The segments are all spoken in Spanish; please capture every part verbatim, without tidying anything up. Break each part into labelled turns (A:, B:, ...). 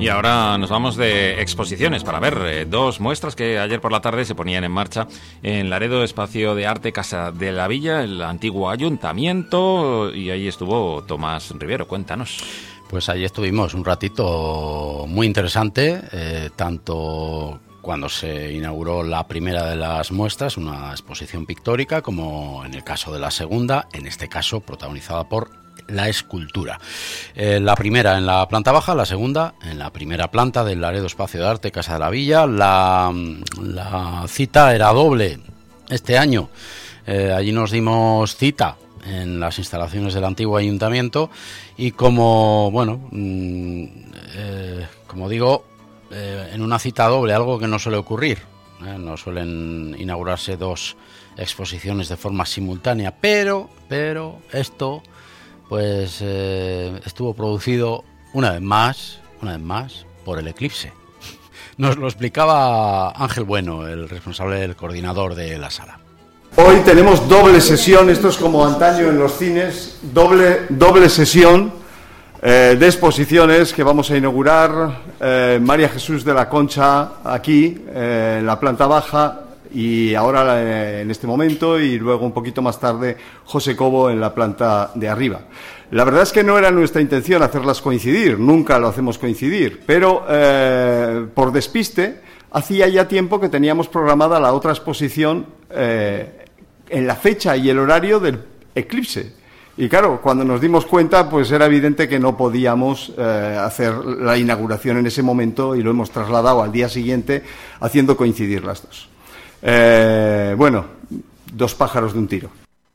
A: Y ahora nos vamos de exposiciones para ver eh, dos muestras que ayer por la tarde se ponían en marcha en Laredo, Espacio de Arte Casa de la Villa, el antiguo ayuntamiento, y ahí estuvo Tomás Rivero. Cuéntanos.
B: Pues allí estuvimos un ratito muy interesante, eh, tanto cuando se inauguró la primera de las muestras, una exposición pictórica, como en el caso de la segunda, en este caso protagonizada por la escultura. Eh, la primera en la planta baja, la segunda en la primera planta del Laredo Espacio de Arte Casa de la Villa. La, la cita era doble este año. Eh, allí nos dimos cita en las instalaciones del antiguo ayuntamiento y como, bueno, mmm, eh, como digo, eh, en una cita doble, algo que no suele ocurrir. Eh, no suelen inaugurarse dos exposiciones de forma simultánea, pero, pero esto pues eh, estuvo producido una vez más, una vez más, por el eclipse. Nos lo explicaba Ángel Bueno, el responsable, el coordinador de la sala.
C: Hoy tenemos doble sesión, esto es como antaño en los cines, doble, doble sesión eh, de exposiciones que vamos a inaugurar. eh, María Jesús de la Concha aquí, eh, en la planta baja, y ahora eh, en este momento, y luego un poquito más tarde José Cobo en la planta de arriba. La verdad es que no era nuestra intención hacerlas coincidir, nunca lo hacemos coincidir, pero eh, por despiste hacía ya tiempo que teníamos programada la otra exposición eh, en la fecha y el horario del eclipse. Y claro, cuando nos dimos cuenta, pues era evidente que no podíamos eh, hacer la inauguración en ese momento, y lo hemos trasladado al día siguiente, haciendo coincidir las dos. Eh, bueno, dos pájaros de un tiro.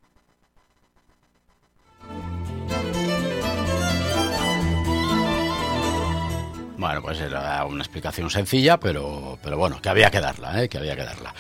B: Bueno, pues era una explicación sencilla, pero, pero bueno, que había que darla, ¿eh? que había que darla.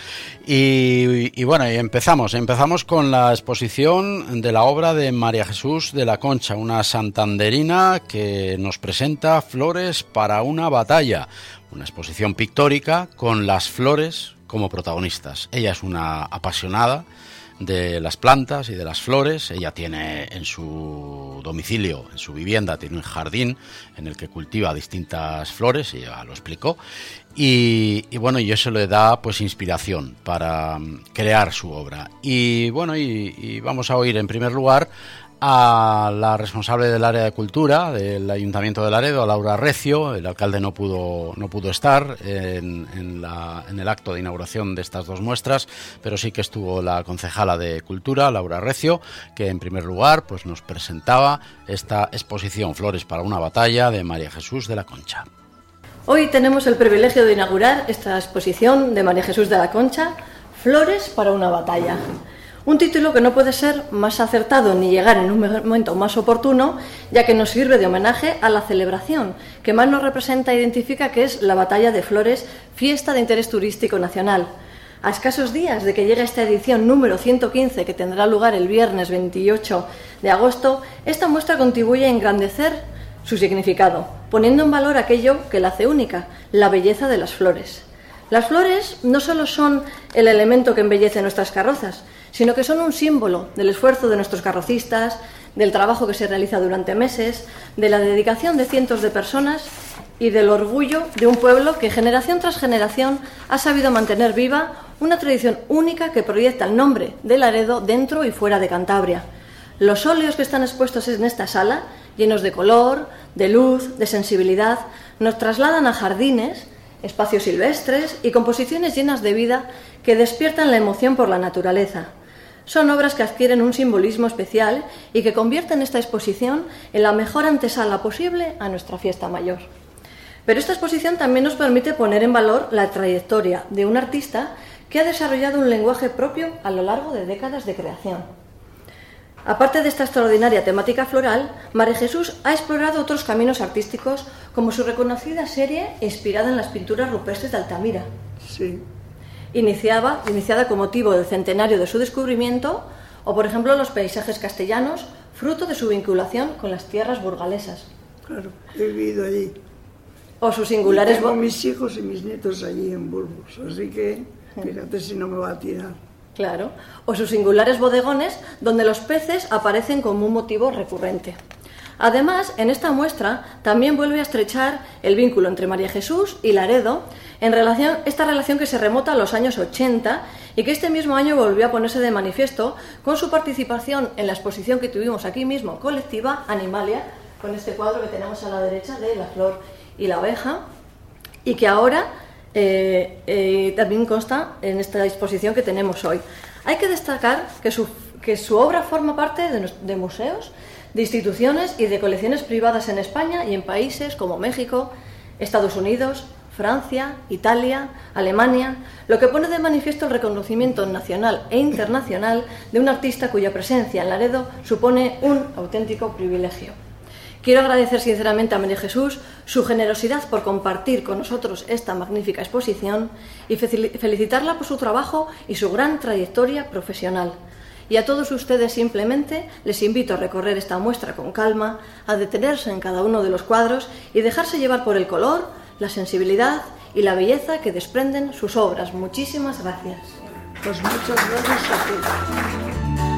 B: Y, y bueno, y empezamos, empezamos con la exposición de la obra de María Jesús de la Concha, una santanderina que nos presenta Flores para una batalla, una exposición pictórica con las flores como protagonistas. Ella es una apasionada de las plantas y de las flores. Ella tiene en su domicilio, en su vivienda, tiene un jardín en el que cultiva distintas flores, ella lo explicó, y, y bueno, y eso le da pues inspiración para crear su obra. Y bueno, y, y vamos a oír en primer lugar a la responsable del área de cultura del Ayuntamiento de Laredo, a Laura Recio. El alcalde no pudo no pudo estar en, en, la, en el acto de inauguración de estas dos muestras, pero sí que estuvo la concejala de Cultura, Laura Recio, que en primer lugar pues nos presentaba esta exposición Flores para una batalla de María Jesús de la Concha.
D: Hoy tenemos el privilegio de inaugurar esta exposición de María Jesús de la Concha, Flores para una batalla. Un título que no puede ser más acertado ni llegar en un momento más oportuno, ya que nos sirve de homenaje a la celebración que más nos representa e identifica, que es la Batalla de Flores, fiesta de interés turístico nacional. A escasos días de que llegue esta edición número ciento quince, que tendrá lugar el viernes veintiocho de agosto, esta muestra contribuye a engrandecer su significado, poniendo en valor aquello que la hace única, la belleza de las flores. Las flores no solo son el elemento que embellece nuestras carrozas, sino que son un símbolo del esfuerzo de nuestros carrocistas, del trabajo que se realiza durante meses, de la dedicación de cientos de personas y del orgullo de un pueblo que generación tras generación ha sabido mantener viva una tradición única que proyecta el nombre de Laredo dentro y fuera de Cantabria. Los óleos que están expuestos en esta sala, llenos de color, de luz, de sensibilidad, nos trasladan a jardines, espacios silvestres y composiciones llenas de vida que despiertan la emoción por la naturaleza. Son obras que adquieren un simbolismo especial y que convierten esta exposición en la mejor antesala posible a nuestra fiesta mayor. Pero esta exposición también nos permite poner en valor la trayectoria de un artista que ha desarrollado un lenguaje propio a lo largo de décadas de creación. Aparte de esta extraordinaria temática floral, María Jesús ha explorado otros caminos artísticos, como su reconocida serie inspirada en las pinturas rupestres de Altamira.
E: Sí.
D: Iniciaba, iniciada con motivo del centenario de su descubrimiento, o por ejemplo los paisajes castellanos, fruto de su vinculación con las tierras burgalesas.
E: Claro, he vivido allí.
D: O sus singulares...
E: Y tengo mis hijos y mis nietos allí en Burgos, así que fíjate si no me va a tirar.
D: Claro, o sus singulares bodegones, donde los peces aparecen como un motivo recurrente. Además, en esta muestra también vuelve a estrechar el vínculo entre María Jesús y Laredo, en relación, esta relación que se remota a los años ochenta y que este mismo año volvió a ponerse de manifiesto con su participación en la exposición que tuvimos aquí mismo, colectiva, Animalia, con este cuadro que tenemos a la derecha de La flor y la oveja, y que ahora eh, eh, también consta en esta exposición que tenemos hoy. Hay que destacar que su, que su obra forma parte de, de museos, de instituciones y de colecciones privadas en España y en países como México, Estados Unidos, Francia, Italia, Alemania, lo que pone de manifiesto el reconocimiento nacional e internacional de un artista cuya presencia en Laredo supone un auténtico privilegio. Quiero agradecer sinceramente a María Jesús su generosidad por compartir con nosotros esta magnífica exposición y felicitarla por su trabajo y su gran trayectoria profesional. Y a todos ustedes simplemente les invito a recorrer esta muestra con calma, a detenerse en cada uno de los cuadros y dejarse llevar por el color, la sensibilidad y la belleza que desprenden sus obras. Muchísimas gracias.
E: Pues muchas gracias a ti.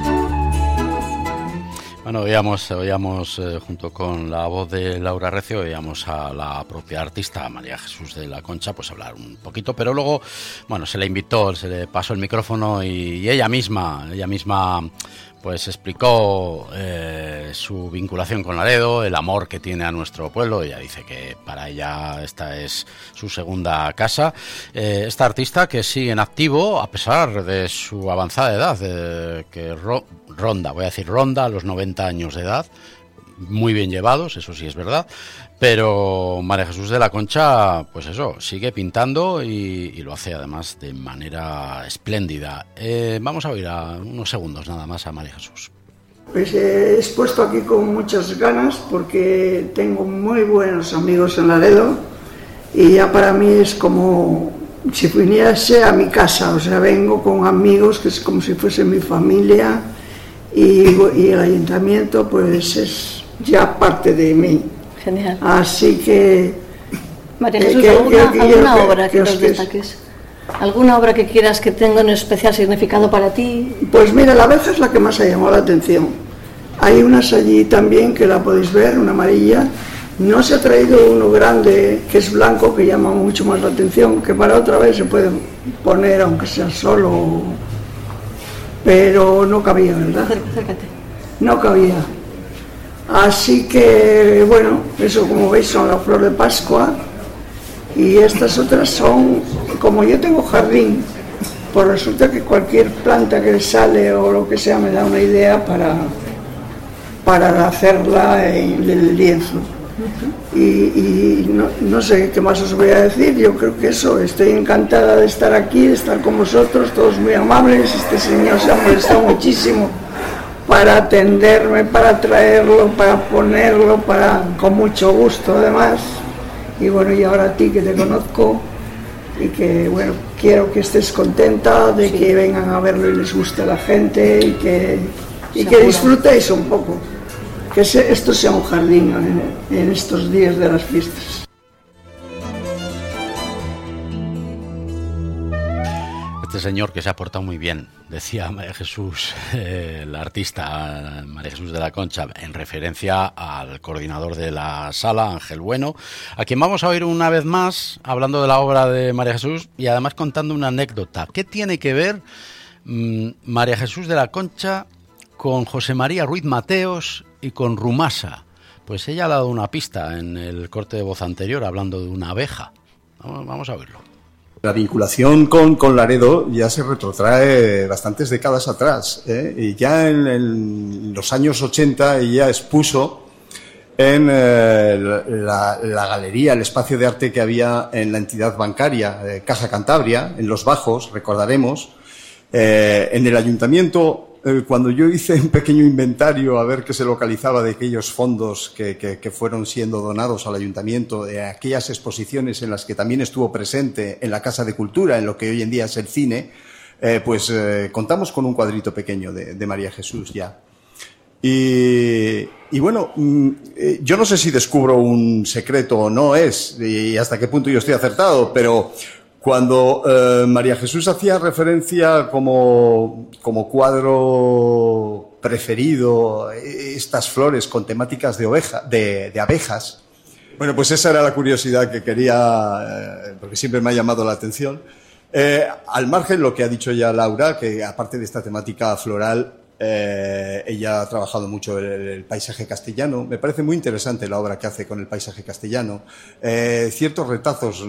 B: Bueno, oíamos, oíamos eh, junto con la voz de Laura Recio, oíamos a la propia artista, María Jesús de la Concha, pues hablar un poquito, pero luego, bueno, se le invitó, se le pasó el micrófono y, y ella misma, ella misma, pues explicó eh, su vinculación con Laredo, el amor que tiene a nuestro pueblo. Ella dice que para ella esta es su segunda casa. Eh, esta artista que sigue en activo a pesar de su avanzada edad, eh, que ro ronda, voy a decir ronda, a los noventa años de edad, muy bien llevados, eso sí es verdad, pero María Jesús de la Concha, pues eso, sigue pintando y, y lo hace además de manera espléndida. Eh, vamos a oír a unos segundos nada más a María Jesús.
E: Pues he expuesto aquí con muchas ganas porque tengo muy buenos amigos en Laredo y ya para mí es como si viniese a mi casa, o sea, vengo con amigos que es como si fuese mi familia y, y el ayuntamiento pues es ya parte de mí.
D: Genial.
E: Así que...
D: María Jesús,
E: que,
D: ¿alguna,
E: que, que,
D: alguna
E: que,
D: obra que, que nos destaques? ¿Alguna obra que quieras que tenga un especial significado para ti?
E: Pues mira, la abeja es la que más ha llamado la atención. Hay unas allí también que la podéis ver, una amarilla. No se ha traído uno grande que es blanco, que llama mucho más la atención, que para otra vez se puede poner aunque sea solo, pero no cabía, ¿verdad?
D: Acércate.
E: No cabía. Así que, bueno, eso como veis son la flor de Pascua y estas otras son, como yo tengo jardín, pues resulta que cualquier planta que sale o lo que sea me da una idea para, para hacerla en el lienzo. Y, y no, no sé qué más os voy a decir, yo creo que eso, estoy encantada de estar aquí, de estar con vosotros, todos muy amables, este señor se ha molestado muchísimo para atenderme, para traerlo, para ponerlo, para con mucho gusto además. Y bueno, y ahora a ti que te conozco y que bueno, quiero que estés contenta de sí. que vengan a verlo y les guste a la gente y que, y que disfrutéis un poco, que se, esto sea un jardín en, en estos días de las fiestas.
B: Este señor que se ha portado muy bien, decía María Jesús, eh, la artista María Jesús de la Concha, en referencia al coordinador de la sala, Ángel Bueno, a quien vamos a oír una vez más hablando de la obra de María Jesús y además contando una anécdota. ¿Qué tiene que ver mmm, María Jesús de la Concha con José María Ruiz Mateos y con Rumasa? Pues ella ha dado una pista en el corte de voz anterior hablando de una abeja. Vamos, vamos a oírlo.
C: La vinculación con, con Laredo ya se retrotrae bastantes décadas atrás, ¿eh? Y ya en, en los años ochenta ella expuso en eh, la, la galería, el espacio de arte que había en la entidad bancaria, eh, Casa Cantabria, en Los Bajos, recordaremos, eh, en el ayuntamiento. Cuando yo hice un pequeño inventario a ver qué se localizaba de aquellos fondos que, que, que fueron siendo donados al ayuntamiento, de aquellas exposiciones en las que también estuvo presente en la Casa de Cultura, en lo que hoy en día es el cine, eh, pues eh, contamos con un cuadrito pequeño de, de María Jesús ya. Y, y bueno, eh, yo no sé si descubro un secreto o no es, y hasta qué punto yo estoy acertado, pero... Cuando eh, María Jesús hacía referencia como, como cuadro
F: preferido estas flores con temáticas de, oveja, de, de abejas?
C: Bueno, pues esa era la curiosidad que quería, eh, porque siempre me ha llamado la atención. Eh, al margen lo que ha dicho ya Laura, que aparte de esta temática floral, eh, ella ha trabajado mucho el, el paisaje castellano. Me parece muy interesante la obra que hace con el paisaje castellano. Eh, ciertos retazos,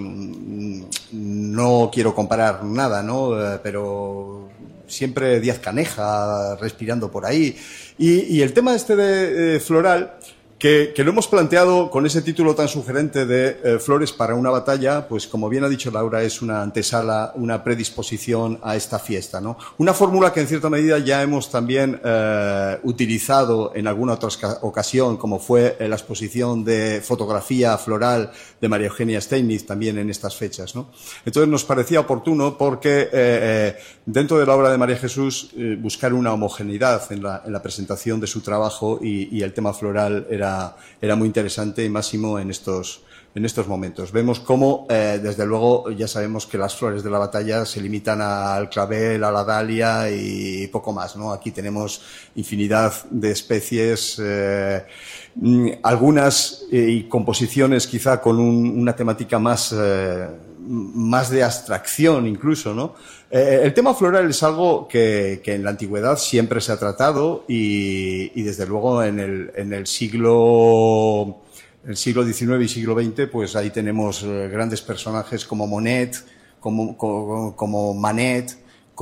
C: no quiero comparar nada, ¿no? Eh, pero siempre Díaz Caneja respirando por ahí. Y, y el tema este de eh, floral, Que, que lo hemos planteado con ese título tan sugerente de eh, Flores para una batalla, pues como bien ha dicho Laura, es una antesala, una predisposición a esta fiesta, ¿no? Una fórmula que en cierta medida ya hemos también eh, utilizado en alguna otra ocasión, como fue la exposición de fotografía floral de María Eugenia Steinitz también en estas fechas, ¿no? Entonces nos parecía oportuno porque eh, eh, dentro de la obra de María Jesús eh, buscar una homogeneidad en la, en la presentación de su trabajo y, y el tema floral era era muy interesante y máximo en estos, en estos momentos. Vemos cómo, eh, desde luego, ya sabemos que las flores de la batalla se limitan al clavel, a la dalia y poco más, ¿no? Aquí tenemos infinidad de especies, eh, algunas eh, y composiciones quizá con un, una temática más, eh, más de abstracción incluso, ¿no? Eh, el tema floral es algo que, que en la antigüedad siempre se ha tratado y, y desde luego en el, en el siglo, el siglo diecinueve y siglo veinte, pues ahí tenemos eh, grandes personajes como Monet, como, como, como Manet,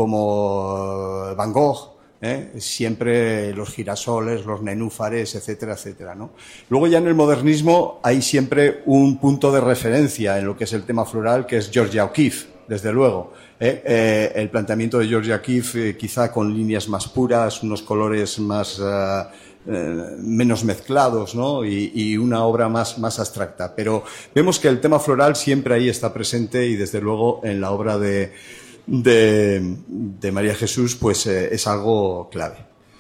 C: como Van Gogh, ¿eh? Siempre los girasoles, los nenúfares, etcétera, etcétera, ¿no? Luego ya en el modernismo hay siempre un punto de referencia en lo que es el tema floral, que es Georgia O'Keeffe, desde luego. Eh, eh, el planteamiento de Georgia O'Keeffe, eh, quizá con líneas más puras, unos colores más uh, eh, menos mezclados, ¿no? Y, y una obra más, más abstracta. Pero vemos que el tema floral siempre ahí está presente y desde luego en la obra de, de, de María Jesús pues eh, es algo clave.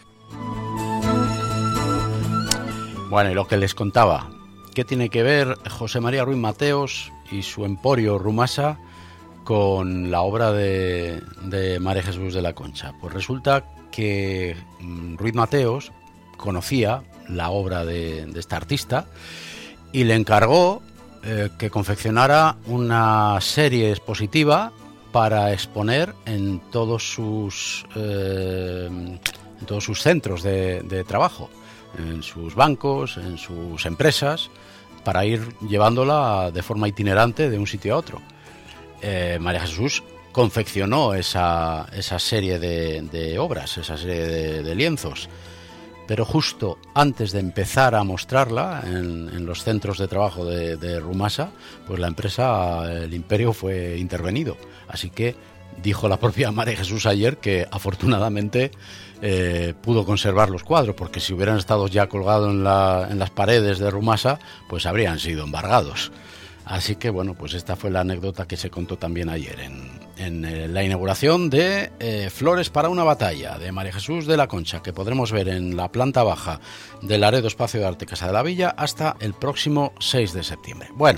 B: Bueno, y lo que les contaba, ¿qué tiene que ver José María Ruiz Mateos y su emporio Rumasa con la obra de, de María Jesús de la Concha? Pues resulta que Ruiz Mateos conocía la obra de, de esta artista y le encargó eh, que confeccionara una serie expositiva para exponer en todos sus eh, en todos sus centros de, de trabajo, en sus bancos, en sus empresas, para ir llevándola de forma itinerante de un sitio a otro. Eh, María Jesús confeccionó esa, esa serie de, de obras, esa serie de, de lienzos, pero justo antes de empezar a mostrarla en, en los centros de trabajo de, de Rumasa, pues la empresa, el Imperio, fue intervenido. Así que dijo la propia María Jesús ayer que afortunadamente eh, pudo conservar los cuadros, porque si hubieran estado ya colgados en, la, en las paredes de Rumasa, pues habrían sido embargados. Así que, bueno, pues esta fue la anécdota que se contó también ayer en, en eh, la inauguración de eh, Flores para una batalla, de María Jesús de la Concha, que podremos ver en la planta baja del Laredo Espacio de Arte Casa de la Villa hasta el próximo seis de septiembre. Bueno,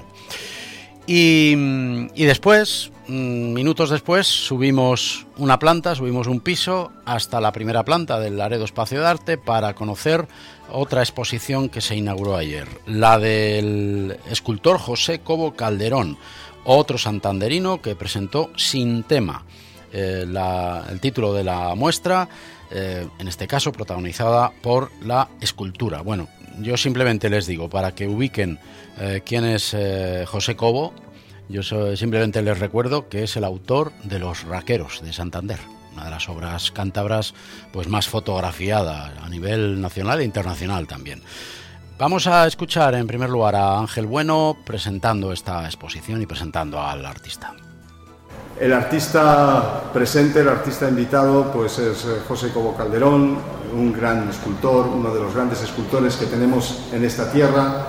B: y, y después, minutos después, subimos una planta, subimos un piso hasta la primera planta del Laredo Espacio de Arte para conocer otra exposición que se inauguró ayer, la del escultor José Cobo Calderón, otro santanderino que presentó Sin Tema, eh, la, el título de la muestra, eh, en este caso protagonizada por la escultura. Bueno, yo simplemente les digo, para que ubiquen eh, quién es eh, José Cobo, yo so, simplemente les recuerdo que es el autor de Los Raqueros de Santander, una de las obras cántabras pues más fotografiada a nivel nacional e internacional también. Vamos a escuchar en primer lugar a Ángel Bueno presentando esta exposición y presentando al artista.
C: El artista presente, el artista invitado, pues es José Cobo Calderón, un gran escultor, uno de los grandes escultores que tenemos en esta tierra,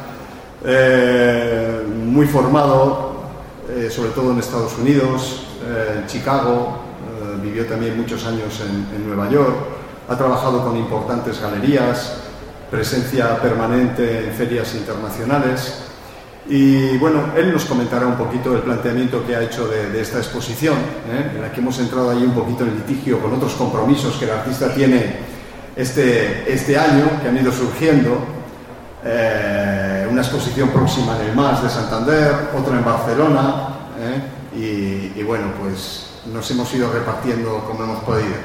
C: eh, muy formado, eh, sobre todo en Estados Unidos, eh, en Chicago. Vivió también muchos años en, en Nueva York, ha trabajado con importantes galerías, presencia permanente en ferias internacionales y bueno, él nos comentará un poquito el planteamiento que ha hecho de, de esta exposición, ¿eh? En la que hemos entrado ahí un poquito en litigio con otros compromisos que el artista tiene este, este año, que han ido surgiendo. Eh, una exposición próxima en el M A S de Santander, otra en Barcelona, eh, y, y bueno, pues nos hemos ido repartiendo como hemos podido.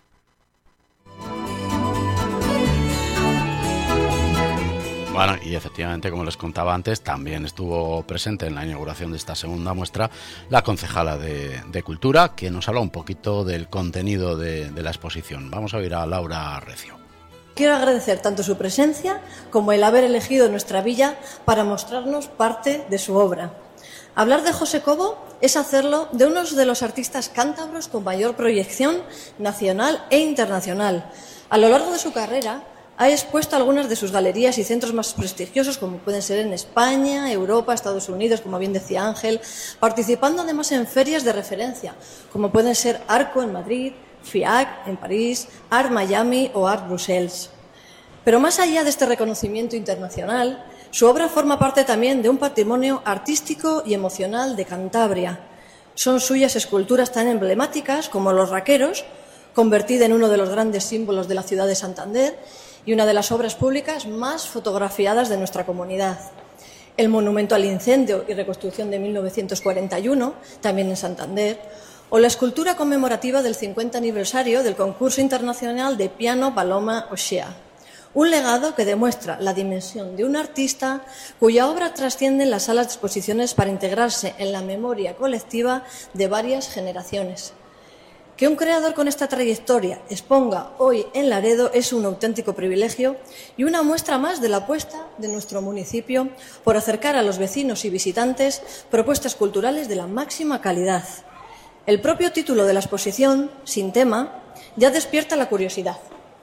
B: Bueno, y efectivamente, como les contaba antes, también estuvo presente en la inauguración de esta segunda muestra la concejala de, de Cultura, que nos habla un poquito del contenido de, de la exposición. Vamos a oír a Laura Recio.
D: Quiero agradecer tanto su presencia como el haber elegido nuestra villa para mostrarnos parte de su obra. Hablar de José Cobo es hacerlo de uno de los artistas cántabros con mayor proyección nacional e internacional. A lo largo de su carrera ha expuesto algunas de sus galerías y centros más prestigiosos, como pueden ser en España, Europa, Estados Unidos, como bien decía Ángel, participando además en ferias de referencia, como pueden ser Arco en Madrid, FIAC en París, Art Miami o Art Brussels. Pero más allá de este reconocimiento internacional, su obra forma parte también de un patrimonio artístico y emocional de Cantabria. Son suyas esculturas tan emblemáticas como Los Raqueros, convertida en uno de los grandes símbolos de la ciudad de Santander y una de las obras públicas más fotografiadas de nuestra comunidad. El Monumento al Incendio y Reconstrucción de mil novecientos cuarenta y uno, también en Santander, o la escultura conmemorativa del cincuenta aniversario del concurso internacional de piano Paloma O'Shea. Un legado que demuestra la dimensión de un artista cuya obra trasciende en las salas de exposiciones para integrarse en la memoria colectiva de varias generaciones. Que un creador con esta trayectoria exponga hoy en Laredo es un auténtico privilegio y una muestra más de la apuesta de nuestro municipio por acercar a los vecinos y visitantes propuestas culturales de la máxima calidad. El propio título de la exposición, Sin tema, ya despierta la curiosidad.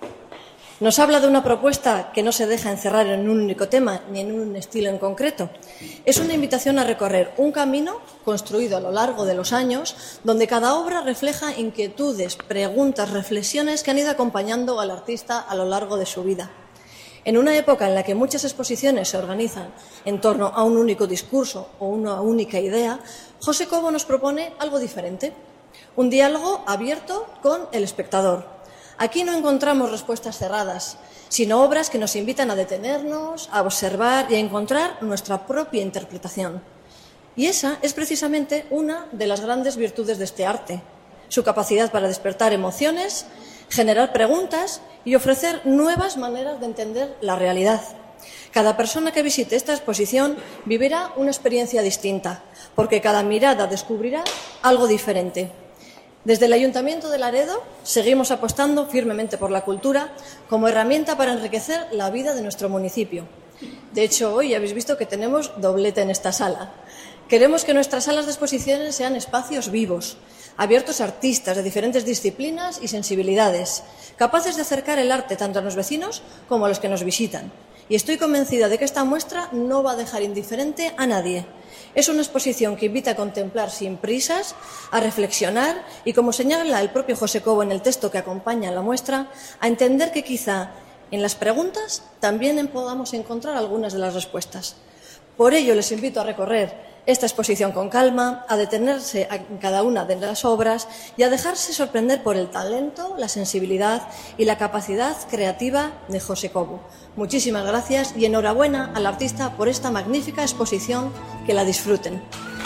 D: Nos habla de una propuesta que no se deja encerrar en un único tema ni en un estilo en concreto. Es una invitación a recorrer un camino construido a lo largo de los años, donde cada obra refleja inquietudes, preguntas, reflexiones que han ido acompañando al artista a lo largo de su vida. En una época en la que muchas exposiciones se organizan en torno a un único discurso o una única idea, José Cobo nos propone algo diferente, un diálogo abierto con el espectador. Aquí no encontramos respuestas cerradas, sino obras que nos invitan a detenernos, a observar y a encontrar nuestra propia interpretación. Y esa es precisamente una de las grandes virtudes de este arte, su capacidad para despertar emociones, generar preguntas y ofrecer nuevas maneras de entender la realidad. Cada persona que visite esta exposición vivirá una experiencia distinta, porque cada mirada descubrirá algo diferente. Desde el Ayuntamiento de Laredo seguimos apostando firmemente por la cultura como herramienta para enriquecer la vida de nuestro municipio. De hecho, hoy habéis visto que tenemos doblete en esta sala. Queremos que nuestras salas de exposiciones sean espacios vivos, abiertos a artistas de diferentes disciplinas y sensibilidades, capaces de acercar el arte tanto a los vecinos como a los que nos visitan. Y estoy convencida de que esta muestra no va a dejar indiferente a nadie. Es una exposición que invita a contemplar sin prisas, a reflexionar y, como señala el propio José Cobo en el texto que acompaña la muestra, a entender que quizá en las preguntas también podamos encontrar algunas de las respuestas. Por ello les invito a recorrer esta exposición con calma, a detenerse en cada una de las obras y a dejarse sorprender por el talento, la sensibilidad y la capacidad creativa de José Cobo. Muchísimas gracias y enhorabuena al artista por esta magnífica exposición. Que la disfruten.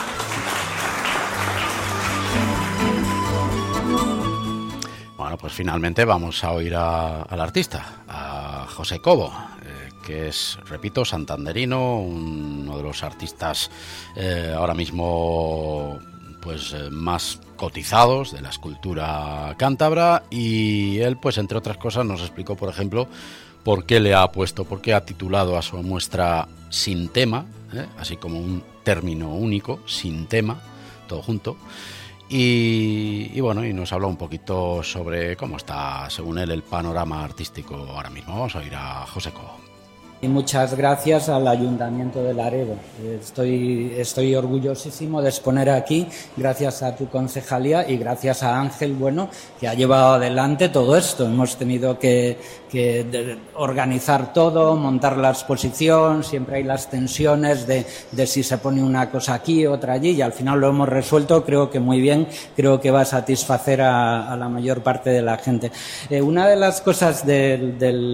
B: Bueno, pues finalmente vamos a oír a, al artista, a José Cobo, eh, que es, repito, santanderino, uno de los artistas eh, ahora mismo pues eh, más cotizados de la escultura cántabra, y él, pues entre otras cosas, nos explicó, por ejemplo, por qué le ha puesto, por qué ha titulado a su muestra Sin tema, ¿eh? Así como un término único, sin tema, todo junto. Y, y bueno, y nos habla un poquito sobre cómo está, según él, el panorama artístico ahora mismo. Vamos a ir a José Cobo.
G: Y muchas gracias al Ayuntamiento de Laredo. Estoy, estoy orgullosísimo de exponer aquí, gracias a tu concejalía y gracias a Ángel, bueno, que ha llevado adelante todo esto. Hemos tenido que, que de, organizar todo, montar la exposición, siempre hay las tensiones de, de si se pone una cosa aquí, otra allí, y al final lo hemos resuelto, creo que muy bien, creo que va a satisfacer a, a la mayor parte de la gente. Eh, una de las cosas de,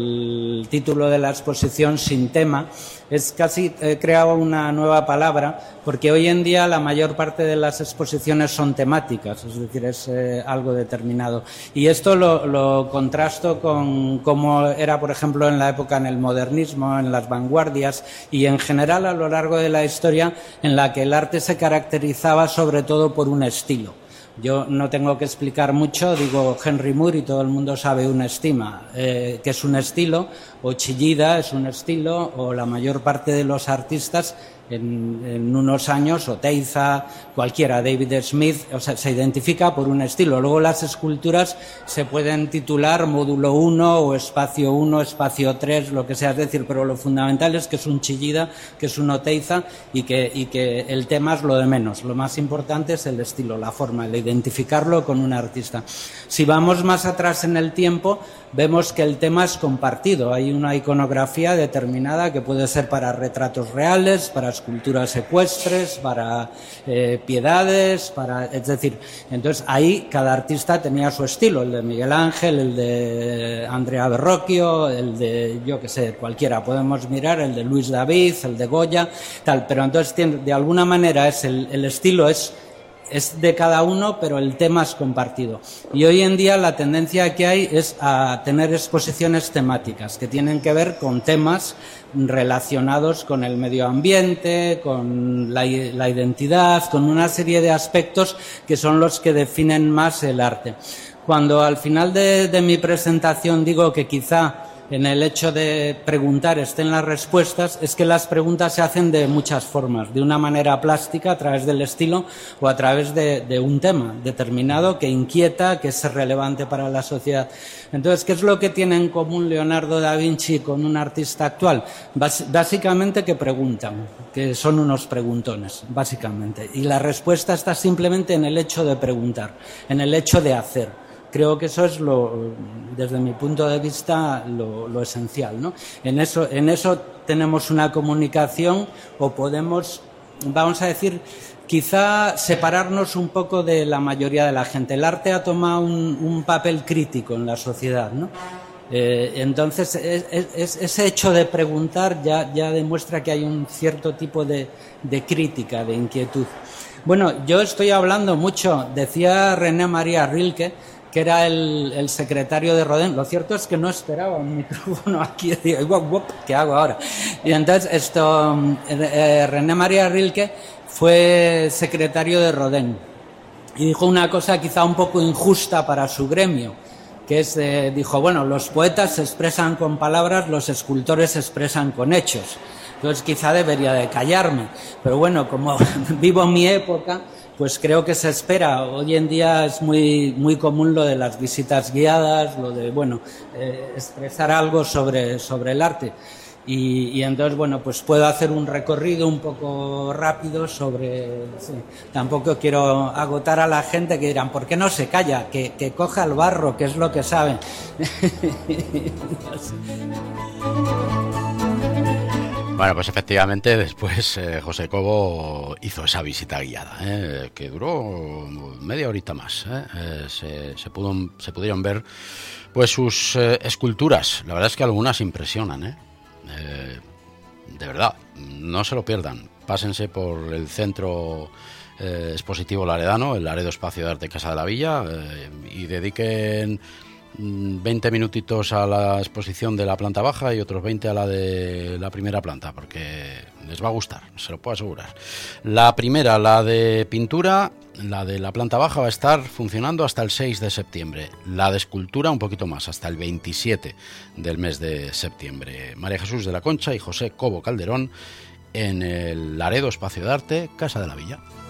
G: del título de la exposición, Sin tema, es casi he creado una nueva palabra, porque hoy en día la mayor parte de las exposiciones son temáticas, es decir, es eh, algo determinado. Y esto lo, lo contrasto con cómo era, por ejemplo, en la época en el modernismo, en las vanguardias y en general a lo largo de la historia, en la que el arte se caracterizaba sobre todo por un estilo. Yo no tengo que explicar mucho, digo Henry Moore y todo el mundo sabe una estima, eh, que es un estilo, o Chillida es un estilo, o la mayor parte de los artistas en, en unos años, o Teiza, cualquiera, David Smith, o sea, se identifica por un estilo. Luego las esculturas se pueden titular módulo uno o espacio uno, espacio tres, lo que sea, es decir, pero lo fundamental es que es un Chillida, que es un Oteiza y que, y que el tema es lo de menos. Lo más importante es el estilo, la forma, el identificarlo con un artista. Si vamos más atrás en el tiempo, vemos que el tema es compartido. Hay una iconografía determinada que puede ser para retratos reales, para esculturas ecuestres, para eh, piedades, para, es decir, entonces ahí cada artista tenía su estilo, el de Miguel Ángel, el de Andrea Verrocchio, el de, yo que sé, cualquiera, podemos mirar, el de Luis David, el de Goya, tal, pero entonces de alguna manera es el, el estilo es es de cada uno, pero el tema es compartido. Y hoy en día la tendencia que hay es a tener exposiciones temáticas que tienen que ver con temas relacionados con el medio ambiente, con la, la identidad, con una serie de aspectos que son los que definen más el arte. Cuando al final de, de mi presentación digo que quizá en el hecho de preguntar estén las respuestas, es que las preguntas se hacen de muchas formas, de una manera plástica a través del estilo o a través de, de un tema determinado que inquieta, que es relevante para la sociedad. Entonces, ¿qué es lo que tiene en común Leonardo da Vinci con un artista actual? Bas- básicamente que preguntan, que son unos preguntones, básicamente. Y la respuesta está simplemente en el hecho de preguntar, en el hecho de hacer. Creo que eso es, lo, desde mi punto de vista, lo, lo esencial, ¿no? En eso, en eso tenemos una comunicación o podemos, vamos a decir, quizá separarnos un poco de la mayoría de la gente. El arte ha tomado un, un papel crítico en la sociedad, ¿no? Eh, entonces, es, es, ese hecho de preguntar ya, ya demuestra que hay un cierto tipo de, de crítica, de inquietud. Bueno, yo estoy hablando mucho, decía René María Rilke, que era el, el secretario de Rodin. Lo cierto es que no esperaba un micrófono aquí, digo, ¿qué hago ahora? Y entonces esto, eh, René María Rilke fue secretario de Rodin y dijo una cosa quizá un poco injusta para su gremio, que es, eh, dijo, bueno, los poetas se expresan con palabras, los escultores se expresan con hechos. Entonces quizá debería de callarme, pero bueno, como vivo en mi época, pues creo que se espera. Hoy en día es muy muy común lo de las visitas guiadas, lo de, bueno, eh, expresar algo sobre, sobre el arte. Y, y entonces, bueno, pues puedo hacer un recorrido un poco rápido sobre... Sí, tampoco quiero agotar a la gente que dirán, ¿por qué no se calla? Que, que coja el barro, que es lo que sabe. No sé.
B: Bueno, pues efectivamente después eh, José Cobo hizo esa visita guiada, eh, que duró media horita más. Eh, eh, se, se, pudo, se pudieron ver pues sus eh, esculturas. La verdad es que algunas impresionan, eh. Eh, de verdad, no se lo pierdan. Pásense por el centro eh, expositivo laredano, el Laredo Espacio de Arte Casa de la Villa, eh, y dediquen veinte minutitos a la exposición de la planta baja y otros veinte a la de la primera planta, porque les va a gustar, se lo puedo asegurar. La primera, la de pintura, la de la planta baja, va a estar funcionando hasta el seis de septiembre. La de escultura un poquito más, hasta el veintisiete del mes de septiembre. María Jesús de la Concha y José Cobo Calderón en el Laredo Espacio de Arte Casa de la Villa.